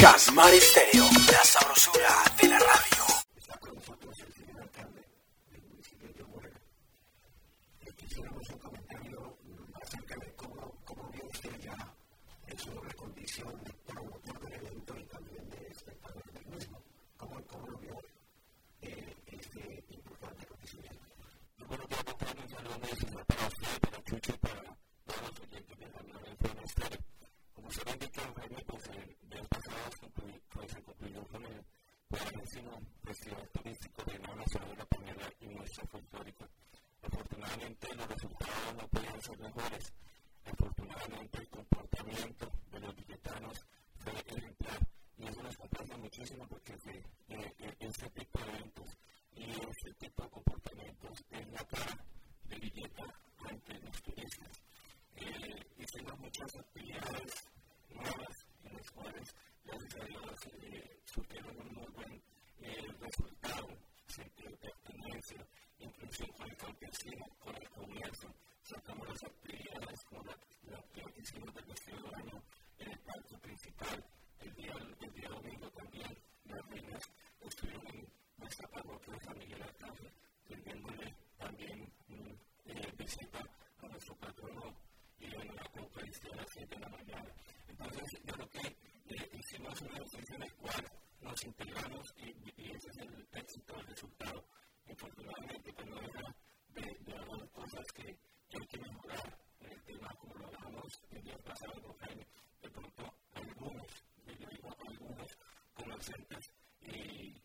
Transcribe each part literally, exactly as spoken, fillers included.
Escuchas Maristerio, la sabrosura de la radio. Está con nosotros el señor alcalde del municipio de Moreno. Quisiéramos un comentario acerca de cómo, cómo vio usted ya en su doble condición de promotor del evento y también de espectador del mismo. ¿Cómo, cómo lo vio eh, este importante acontecimiento? Bueno, quiero contar un saludo muy especial para usted, para Chucho y para todos los oyentes de la radio de Maristerio. Como se ven de que Jaime, pues el mes pasado pues, se concluyó con el cuadragésimo Festival Turístico de la Nación de la Pañera y Muestra Folclórica. Afortunadamente los resultados no podían ser mejores. Afortunadamente el comportamiento de los billetanos fue ejemplar y eso nos complace muchísimo porque fue, eh, eh, este tipo de eventos y este tipo de comportamientos es la cara de Villeta ante los turistas. Eh, hicimos muchas actividades nuevas en las cuales gracias a Dios eh, surgieron un muy buen eh, resultado, sentido de pertenencia, inclusión con el campesino, con el comercio. Sacamos las actividades como la, la actividad que hicimos del vestido de baño en el parque principal. El día, el día domingo también las reinas estuvieron en nuestra parroquia de San Miguel Arcángel, rindiéndole también eh, visita a nuestro patrono y en la Eucaristía a las siete de la mañana. Entonces, yo creo que eh, hicimos un ejercicio en el cual nos integramos y, y ese es el éxito del resultado. Infortunadamente, pues no era de, de algunas cosas que, que hay que mejorar en el tema, como lo hablábamos el día pasado con Jaime. De pronto, algunos, yo digo algunos comerciantes y,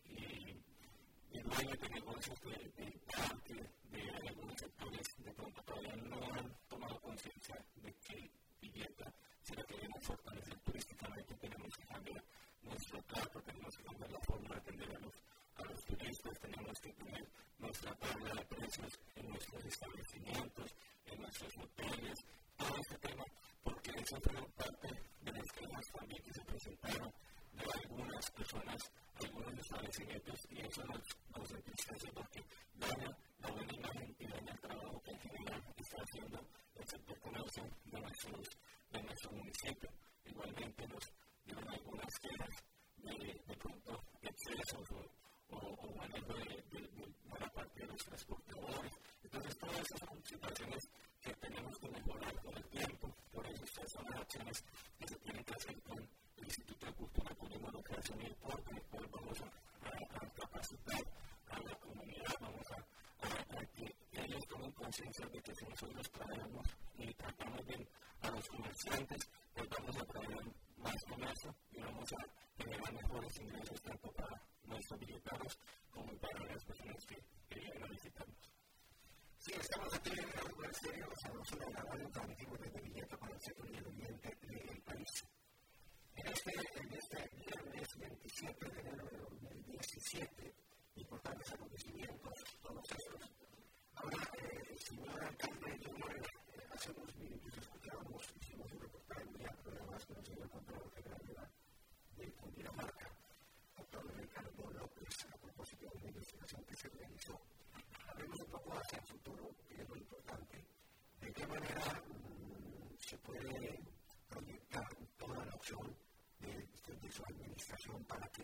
y, y dueños de negocios de, de parque, de algunos sectores, de pronto todavía no han tomado conciencia de que Villeta, si la queremos fortalecer turísticamente, tenemos que cambiar nuestro trato, tenemos que cambiar la forma de atender a los, a los turistas, tenemos que poner nuestra tabla de precios en nuestros establecimientos, en nuestros hoteles, todo ese tema, porque eso fue parte de las quejas también que se presentaron de algunas personas, algunos establecimientos, y eso nos, nos entristece porque daña la buena imagen y daña el trabajo que en general está haciendo el sector comercio de, nuestros, de nuestro municipio. Igualmente nos dieron algunas quejas de, de pronto excesos o, o, o manejo de, de, de buena parte de los transportadores. Entonces todas esas son situaciones que tenemos que mejorar con el tiempo. Por eso estas son las acciones que se tienen que hacer con el Instituto de Cultura, Turismo y Recreación y Deporte, en el cual vamos a, a, a capacitar a la comunidad, vamos a, a, a que ellos tomen conciencia de que si nosotros traemos y tratamos bien a los comerciantes, pues vamos a traer más comercio y vamos a generar mejores ingresos tanto para nuestros billetanos como para las personas que, que vienen a visitarnos. Sí, estamos aquí en el Maristerio, la sabrosura de la radio, transmitimos desde Villeta para el centro y el oriente del país. En este, en este viernes veintisiete de enero de dos mil diecisiete, importantes acontecimientos, todos esos. Ahora, eh, señor alcalde de Moreno, eh, hace unos minutos escuchábamos, hicimos un reportaje muy amplio, además con el señor Contralor General de, la, de Cundinamarca, doctor Ricardo López, a propósito de una investigación que se realizó. Hablemos un poco hacia el futuro, que es lo importante. ¿De qué manera mmm, se puede proyectar toda la opción de, de, de su administración para que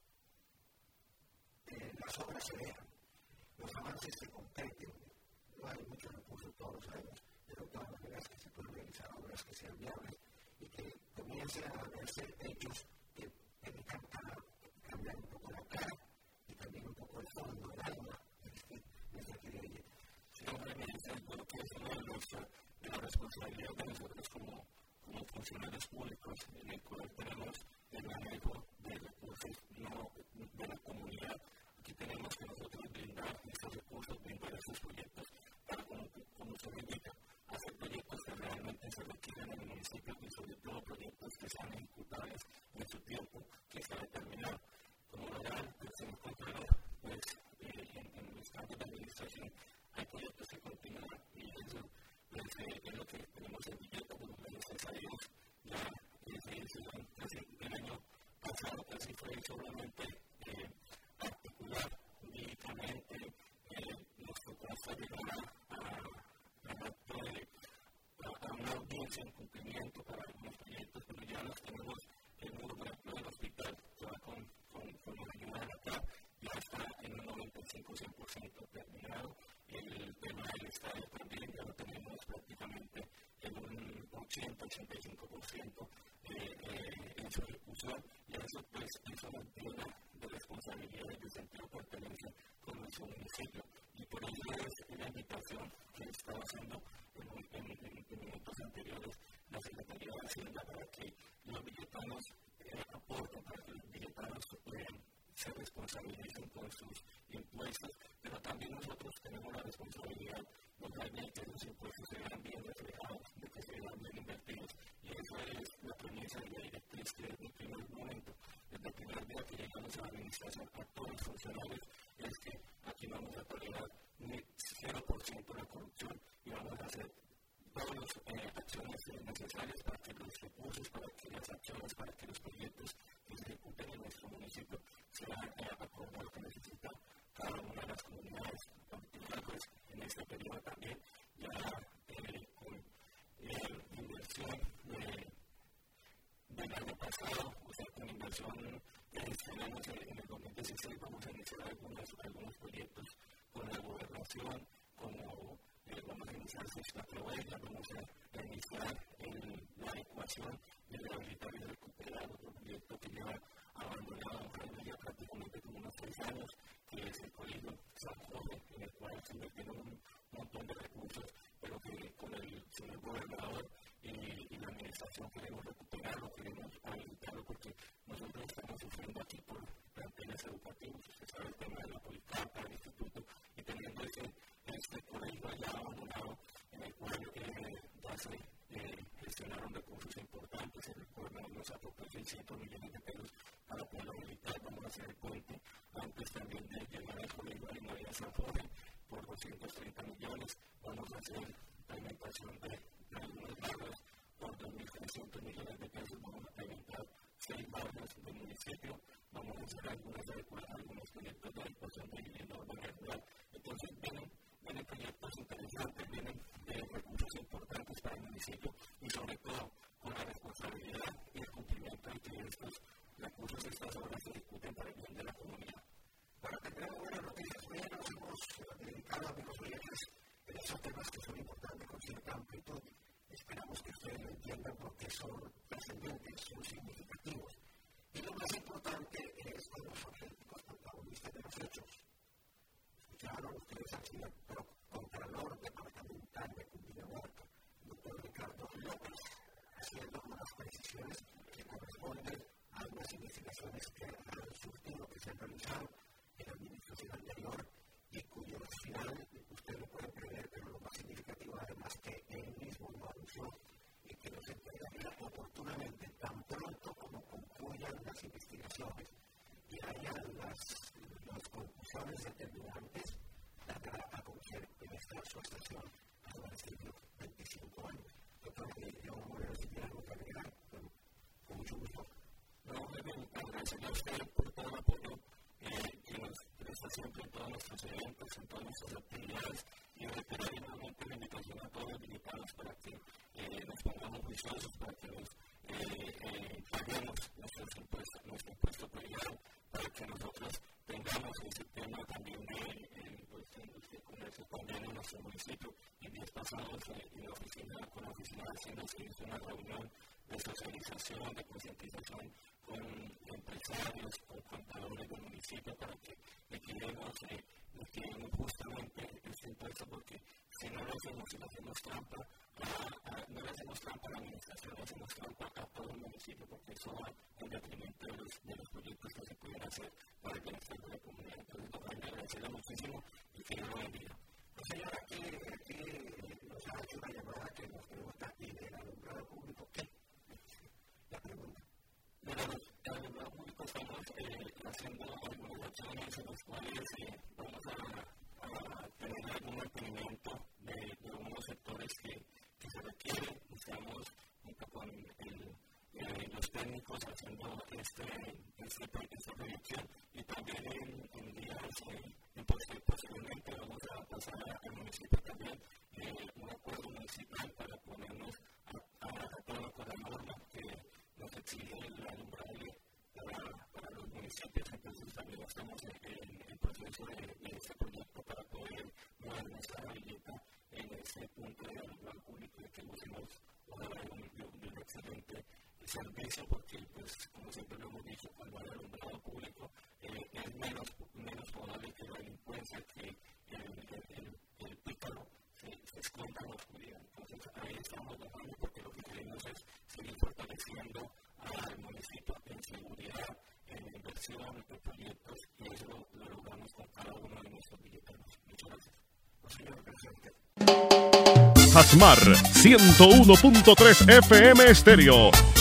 eh, las obras se vean, los avances se concreten? No hay muchos recursos todos los años, pero de todas maneras que se pueden realizar obras que sean viables y que comiencen a verse hechos que permitan cambiar un poco la cara y también un poco el fondo, el alma de nuestra querida Villeta. Sí, obviamente, yo creo que es una de, los, de las responsabilidades de nosotros como, como funcionarios públicos, en el cual tenemos el manejo de recursos no, de la comunidad. Aquí tenemos que nosotros brindar estos recursos, brindar estos proyectos para, como, como se indica, hacer proyectos que realmente se requieren en el municipio y sobre todo proyectos que sean ejecutables en su tiempo que se ha determinado. Como lo hará el señor Contralor, pues eh, en, en los cambios de administración hay proyectos que continúan y eso pues, eh, es lo que tenemos en Villeta, como gracias a Dios, ya eh, se hicieron casi el año pasado, casi fue solamente eh, articular jurídicamente, eh, nos tocó hasta llegar a, a, a, a, a una audiencia en cumplimiento para algunos proyectos, pero ya los que ochenta y cinco por ciento eh, eh, en su ejecución, y eso pues es una medida de responsabilidad y de sentido de pertenencia con nuestro municipio. Y por ello es la invitación que estaba haciendo en, en, en, en minutos anteriores la Secretaría de Hacienda para que los villetanos eh, aporten, para que los villetanos eh, se responsabilicen con sus impuestos, pero también nosotros tenemos la responsabilidad de que los impuestos se vean bien reflejados, de que se vean bien invertidos, y esa es la premisa y la directriz que desde el primer momento, desde el primer día que llegamos a la administración, a todos los funcionarios, es que aquí no vamos a tolerar ni cero por ciento la corrupción y vamos a hacer todas las eh, acciones necesarias para que los recursos, para que las acciones, para que los proyectos que se ejecuten en nuestro municipio sean eh, acorde a lo que necesita cada una de las comunidades. Pues, en este periodo también, ya eh, con eh, inversión de, del año pasado, o sea, con inversión que gestionamos en, en el dos mil dieciséis, vamos a iniciar algunos, algunos proyectos con la gobernación, como eh, vamos a iniciar cuatro huellas, vamos a iniciar en la adecuación y el rehabilitar y recuperar otro proyecto que lleva abandonado ya prácticamente como unos seis años, que es el colegio San Jorge, en el cual se invirtieron un montón de recursos, pero que con el señor gobernador y, y la administración queremos recuperarlo, queremos habilitarlo, porque nosotros estamos sufriendo aquí por planteles educativos. Usted sabe el tema de la Policarpa, el instituto, y teniendo ese, este colegio allá abandonado, en el cual eh, ya se eh, gestionaron recursos importantes. El gobernador nos aportó seiscientos millones de pesos para poderlo habilitar. Vamos a hacer el puente antes también de llegar al colegio de María San Jorge por doscientos treinta millones. Vamos a hacer la alimentación de algunos barrios por dos mil trescientos millones de pesos. Vamos a alimentar seis barrios del municipio. Vamos a hacer algunas algunos proyectos de adecuación de vivienda urbana rural. Entonces vienen, vienen proyectos interesantes, vienen de recursos importantes para el municipio y sobre todo con la responsabilidad y el cumplimiento de que estos recursos, estas obras se ejecuten para el bien de la comunidad. Bueno, tendremos buenas noticias. Hoy nos hemos dedicado a los oyentes en esos temas que son importantes con cierta amplitud. Esperamos que ustedes lo entiendan porque son trascendentes, son significativos. Y lo más importante es que los auténticos protagonistas de los hechos. Escucharon ustedes aquí al Contralor Departamental de Cundinamarca, el doctor Ricardo López, haciendo unas precisiones que corresponden a unas investigaciones que han surgido, que se han realizado en la administración anterior y cuyo final usted lo puede prever, pero lo más significativo además que él mismo lo anunció y que nos entregaría oportunamente tan pronto como concluyan las investigaciones y hayan las, las conclusiones determinantes, dará a conocer en esta su estación a los veinticinco años. Doctor, yo voy a recibir algo que agregar con, con mucho gusto. No, bien, agradecerle a usted por todo el apoyo eh, que nos presta siempre en todos nuestros eventos, en todas nuestras actividades, y reiterar nuevamente la invitación a todos los militares para que eh, nos pongamos juiciosos, para que nos eh, eh, paguemos nuestros impuestos, nuestro impuesto predial, para que nosotros tengamos ese tema también de eh, pues, industria y comercio también en nuestro municipio. En días pasados eh, en la oficina, con la oficina de Hacienda se hizo una reunión de socialización, de concientización con empresarios, con contadores del municipio para que liquidemos, eh, liquidemos justamente este impuesto, porque si no lo hacemos, si lo hacemos trampa, a, a, no le hacemos trampa a la administración, le hacemos trampa a todo el municipio, porque eso va en detrimento de los, de los proyectos que se pueden hacer para el bienestar de la comunidad. Entonces, nos van a agradecerle muchísimo y que Dios lo bendiga. Pues señora, aquí, aquí nos ha hecho una llamada que nos pregunta, ¿y del alumbrado público qué? La pregunta. Bueno, el alumbrado público estamos eh, haciendo algunas acciones en las cuales eh, vamos a, a tener algún mantenimiento de, de unos sectores que, que se requieren. Estamos junto con el, eh, los técnicos haciendo este, este, esta proyección y también en, en días eh, en posteriormente vamos a pasar al municipio también eh, un acuerdo municipal para ponernos a, a, a tono con la norma que nos exige el alumbrado para, para los municipios. Entonces también estamos en el proceso de, de este proyecto para poder modernizar la vivienda en ese punto de alumbrado público y que busquemos ojalá de un, de beneficio porque, pues, como siempre lo hemos dicho, cuando hay alumbrado público eh, es menos, menos probable que la delincuencia, que el, el, el, el pícaro se, se esconda en la oscuridad. Entonces ahí estamos trabajando porque lo que queremos es seguir fortaleciendo al municipio en seguridad, en inversión, en proyectos, y eso lo, lo logramos con cada uno de nuestros billeteros. Muchas gracias. Pues, señor presidente. Hasmar ciento uno punto tres F M Estéreo